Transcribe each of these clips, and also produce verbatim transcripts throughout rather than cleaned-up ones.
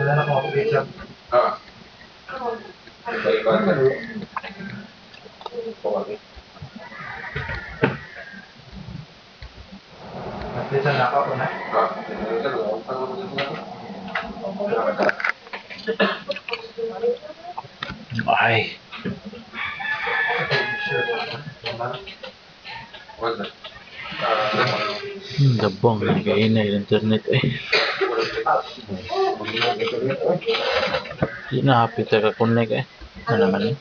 Ah, iba-iba. Ay, hmm, dabong nag-iina yung internet eh. Di na hapit sa kakunik eh. Ano naman eh?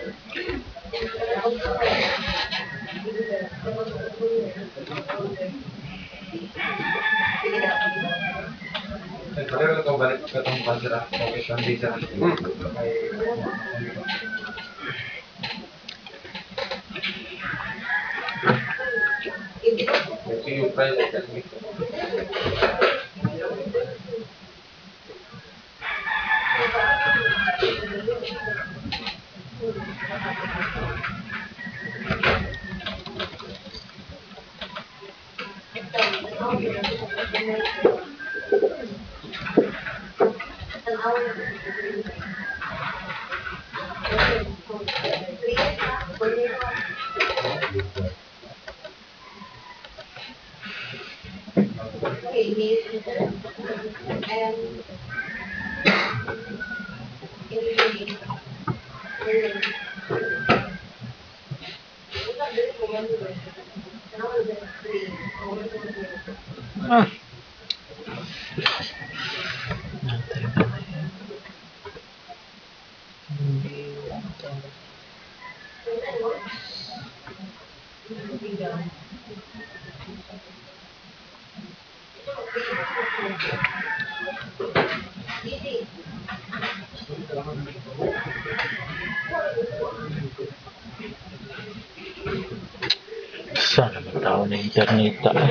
Ah, natin na na yan. Hindi lang talaga. Sana matao na internet eh.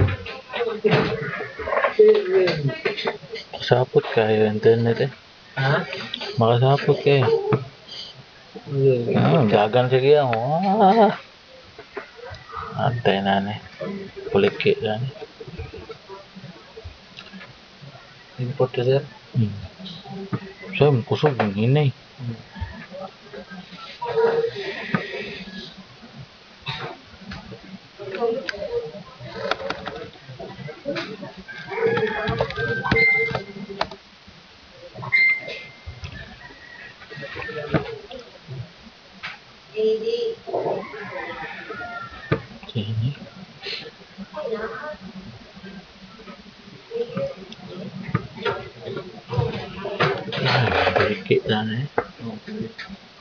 Makasapot kayo internet eh. Ha? Makasapot kayo. Hmm, gagan sige ako. Ah. Antay na ni. Kuliki na ni. Import ka sir? Hmm. So, kusog yung hinay. Sini. Ay, kuliki na ni.